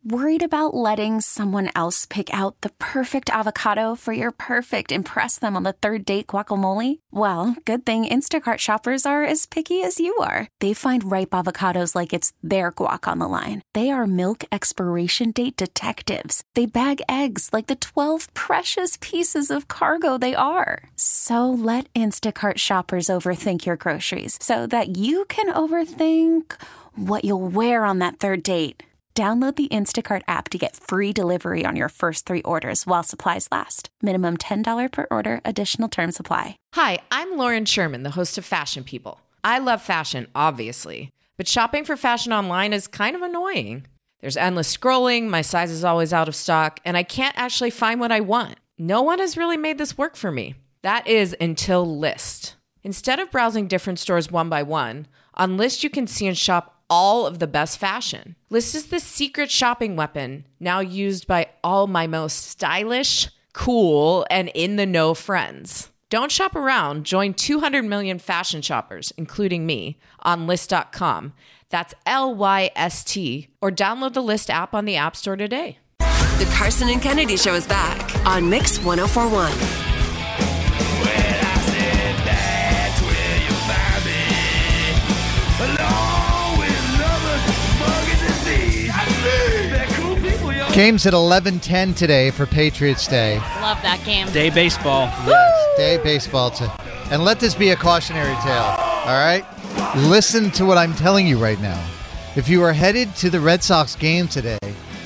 Worried about letting someone else pick out the perfect avocado for your perfect impress them on the third date guacamole? Well, good thing Instacart shoppers are as picky as you are. They find ripe avocados like it's their guac on the line. They are milk expiration date detectives. They bag eggs like the 12 precious pieces of cargo they are. So let Instacart shoppers overthink your groceries so that you can overthink what you'll wear on that third date. Download the Instacart app to get free delivery on your first 3 orders while supplies last. Minimum $10 per order. Additional terms apply. Hi, I'm Lauren Sherman, the host of Fashion People. I love fashion, obviously, but shopping for fashion online is kind of annoying. There's endless scrolling, my size is always out of stock, and I can't actually find what I want. No one has really made this work for me. That is until Lyst. Instead of browsing different stores one by one, on Lyst you can see and shop all of the best fashion. Lyst is the secret shopping weapon now used by all my most stylish, cool, and in-the-know friends. Don't shop around. Join 200 million fashion shoppers, including me, on Lyst.com. That's Lyst, or download the Lyst app on the App Store today. The Carson and Kennedy Show is back on Mix 1041. Game's at 11:10 today for Patriots Day. Love that game. Day baseball. Yes, day baseball. And let this be a cautionary tale, all right? Listen to what I'm telling you right now. If you are headed to the Red Sox game today,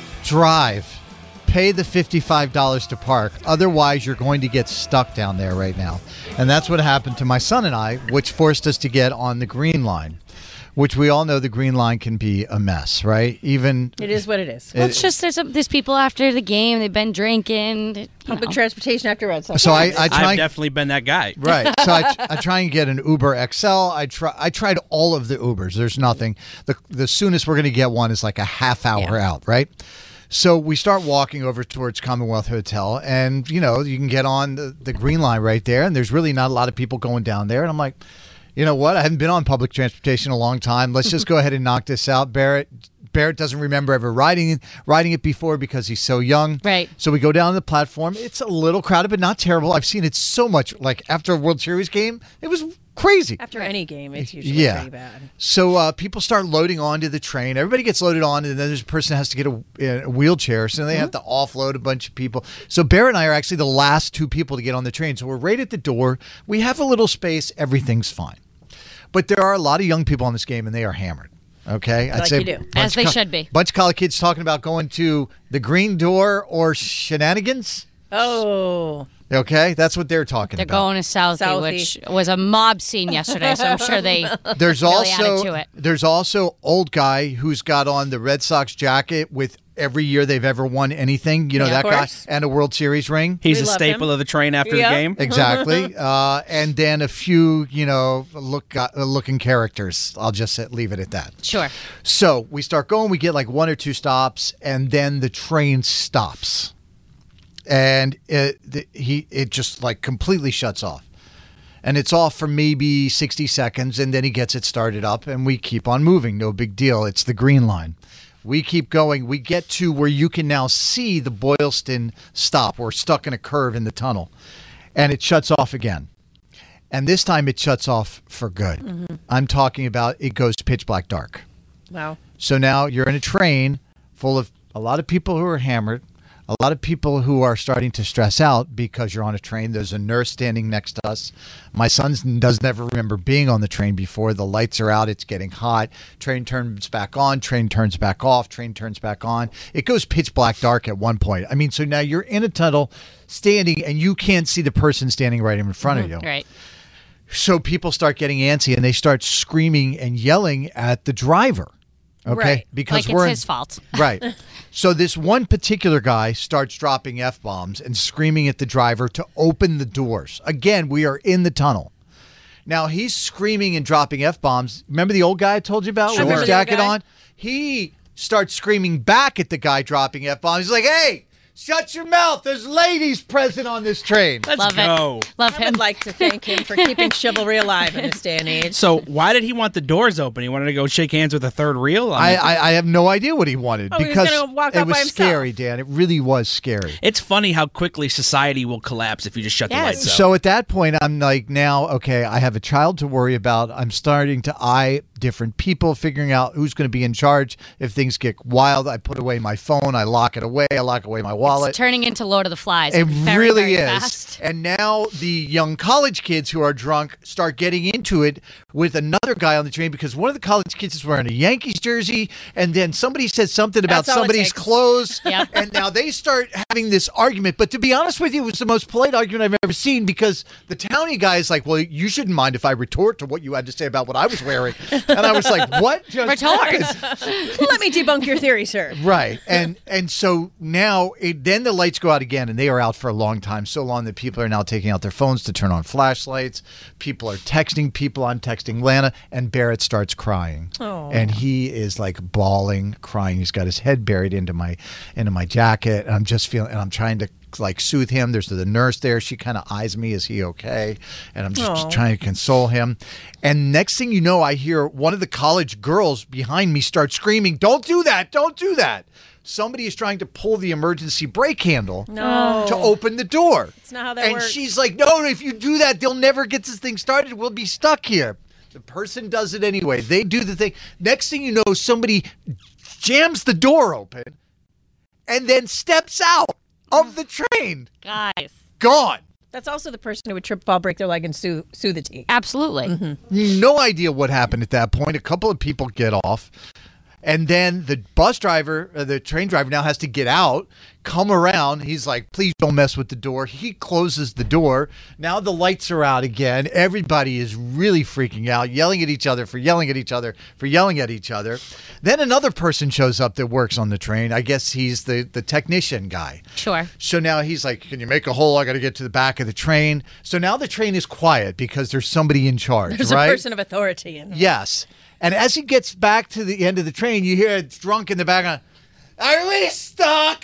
drive. Pay the $55 to park. Otherwise, you're going to get stuck down there right now. And that's what happened to my son and I, which forced us to get on the green line. Which we all know the green line can be a mess, right? Even it is what it is. Well, it's just there's people after the game. They've been drinking. Public transportation after Red Sox. So I've definitely been that guy. Right. So I try and get an Uber XL. I tried all of the Ubers. There's nothing. The soonest we're going to get one is like a half hour out, right? So we start walking over towards Commonwealth Hotel, and you can get on the green line right there, and there's really not a lot of people going down there, and I'm like, you know what? I haven't been on public transportation in a long time. Let's just go ahead and knock this out. Barrett doesn't remember ever riding it before because he's so young. Right. So we go down the platform. It's a little crowded, but not terrible. I've seen it so much. Like after a World Series game, it was crazy. After any game, it's usually pretty bad. So people start loading onto the train. Everybody gets loaded on, and then there's a person that has to get a wheelchair. So they have to offload a bunch of people. So Barrett and I are actually the last 2 people to get on the train. So we're right at the door. We have a little space. Everything's fine. But there are a lot of young people on this game, and they are hammered. Okay? I'd say you do. As they should be. Bunch of college kids talking about going to the green door or shenanigans. Oh. Okay? That's what they're talking about. They're going to Southie, which was a mob scene yesterday, so I'm sure they really added to it. There's also old guy who's got on the Red Sox jacket with every year they've ever won anything. You know, that guy, and a World Series ring. He's a staple of the train after the game. Exactly. And then a few, looking characters. I'll just leave it at that. Sure. So we start going. We get like 1 or 2 stops, and then the train stops. And it just like completely shuts off. And it's off for maybe 60 seconds, and then he gets it started up, and we keep on moving. No big deal. It's the green line. We keep going. We get to where you can now see the Boylston stop. We're stuck in a curve in the tunnel. And it shuts off again. And this time it shuts off for good. Mm-hmm. I'm talking about it goes pitch black dark. Wow. So now you're in a train full of a lot of people who are hammered, a lot of people who are starting to stress out because you're on a train. There's a nurse standing next to us. My son does never remember being on the train before. The lights are out. It's getting hot. Train turns back on. Train turns back off. Train turns back on. It goes pitch black dark at one point. I mean, so now you're in a tunnel standing, and you can't see the person standing right in front of you. Right. So people start getting antsy, and they start screaming and yelling at the driver. Okay, right. Because like it's his fault. Right. So this one particular guy starts dropping F-bombs and screaming at the driver to open the doors. Again, we are in the tunnel. Now he's screaming and dropping F-bombs. Remember the old guy I told you about with his jacket on? He starts screaming back at the guy dropping F-bombs. He's like, "Hey, Shut your mouth. There's ladies present on this train. Let's go. Love I him. would like to thank him for keeping chivalry alive in this day and age. So why did he want the doors open? He wanted to go shake hands with a third reel? I have no idea what he wanted he was because gonna walk it out was by himself. scary, Dan. It really was scary. It's funny how quickly society will collapse if you just shut the lights out. So at that point, I'm like, now, okay, I have a child to worry about. I'm starting to eye different people, figuring out who's going to be in charge if things get wild. I put away my phone. I lock it away. I lock away my wallet. It's turning into Lord of the Flies. It very, really very is. Fast. And now the young college kids who are drunk start getting into it with another guy on the train because one of the college kids is wearing a Yankees jersey, and then somebody said something about That's all it somebody's takes. clothes, Yep. and now they start having this argument. But to be honest with you, it was the most polite argument I've ever seen because the townie guy is like, well, you shouldn't mind if I retort to what you had to say about what I was wearing. And I was like, what? Retort. Let me debunk your theory, sir. Right. And so now then the lights go out again, and they are out for a long time, so long that people are now taking out their phones to turn on flashlights. People are texting people. I'm texting Lana, and Barrett starts crying. Oh. And he is like bawling, crying. He's got his head buried into my jacket, and I'm just feeling, and I'm trying to like soothe him. There's the nurse there. She kind of eyes me, is he okay? And I'm just trying to console him. And next thing you know, I hear one of the college girls behind me start screaming, don't do that, don't do that. Somebody is trying to pull the emergency brake handle to open the door. That's not how that works. And she's like, no, if you do that, they'll never get this thing started. We'll be stuck here. The person does it anyway. They do the thing. Next thing you know, somebody jams the door open and then steps out of the train. Guys. Gone. That's also the person who would trip, fall, break their leg, and sue the T. Absolutely. No idea what happened at that point. A couple of people get off. And then the bus driver, the train driver now has to get out, come around. He's like, please don't mess with the door. He closes the door. Now the lights are out again. Everybody is really freaking out, yelling at each other for yelling at each other for yelling at each other. Then another person shows up that works on the train. I guess he's the technician guy. Sure. So now he's like, can you make a hole? I got to get to the back of the train. So now the train is quiet because there's somebody in charge, There's right? a person of authority in it. Yes. And as he gets back to the end of the train, you hear a drunk in the background, are we stuck?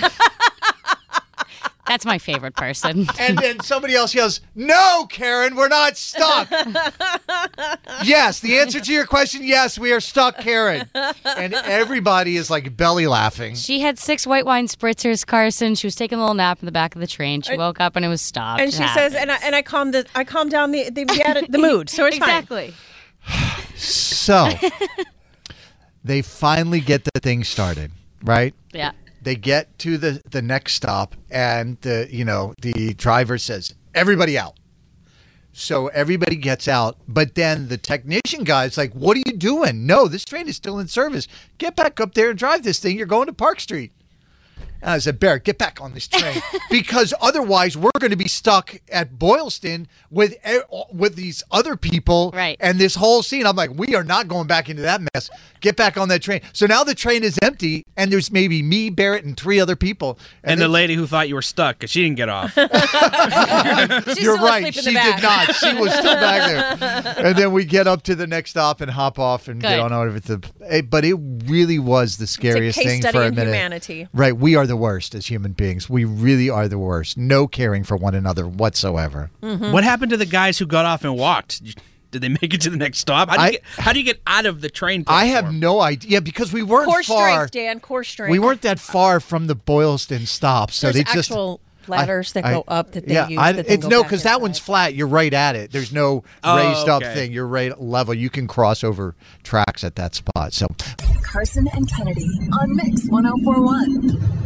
That's my favorite person. And then somebody else yells, no, Karen, we're not stuck. Yes, the answer to your question, yes, we are stuck, Karen. And everybody is like belly laughing. She had 6 white wine spritzers, Carson. She was taking a little nap in the back of the train. She woke up and it was stopped. And she says, and I calmed down the mood, so it's exactly. So they finally get the thing started, right? Yeah. They get to the next stop, and the driver says, everybody out. So everybody gets out, but then the technician guy's like, what are you doing? No, this train is still in service. Get back up there and drive this thing. You're going to Park Street. And I said, Barrett, get back on this train because otherwise we're going to be stuck at Boylston with these other people right. and this whole scene. I'm like, we are not going back into that mess. Get back on that train. So now the train is empty and there's maybe me, Barrett, and 3 other people. And the lady who thought you were stuck because she didn't get off. You're right. She did not. She was still back there. And then we get up to the next stop and hop off and get on over to but it really was the scariest thing for a minute. Humanity. Right. We are the worst as human beings. We really are the worst. No caring for one another whatsoever. Mm-hmm. What happened to the guys who got off and walked? Did they make it to the next stop? How do you get out of the train platform? I have no idea because we weren't core far. Strength, Dan. Core strength. We weren't that far from the Boylston stop, so There's they just actual ladders that go up that they use. It's no, because that one's flat. You're right at it. There's no raised up thing. You're right level. You can cross over tracks at that spot. So Carson and Kennedy on Mix 104.1.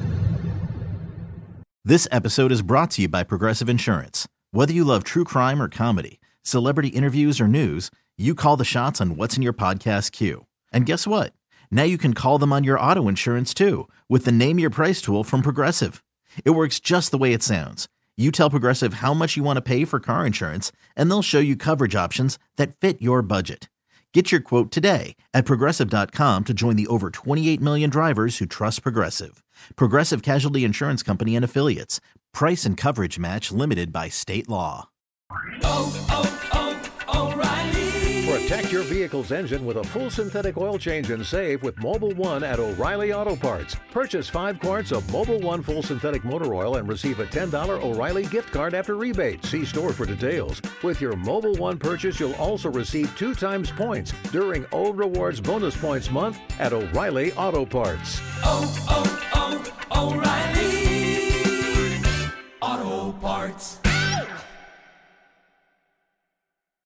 This episode is brought to you by Progressive Insurance. Whether you love true crime or comedy, celebrity interviews or news, you call the shots on what's in your podcast queue. And guess what? Now you can call them on your auto insurance too with the Name Your Price tool from Progressive. It works just the way it sounds. You tell Progressive how much you want to pay for car insurance, and they'll show you coverage options that fit your budget. Get your quote today at Progressive.com to join the over 28 million drivers who trust Progressive. Progressive Casualty Insurance Company and Affiliates. Price and coverage match limited by state law. O'Reilly. For a Protect your vehicle's engine with a full synthetic oil change and save with Mobil 1 at O'Reilly Auto Parts. Purchase 5 quarts of Mobil 1 full synthetic motor oil and receive a $10 O'Reilly gift card after rebate. See store for details. With your Mobil 1 purchase, you'll also receive 2 times points during O Rewards Bonus Points Month at O'Reilly Auto Parts. O'Reilly Auto Parts.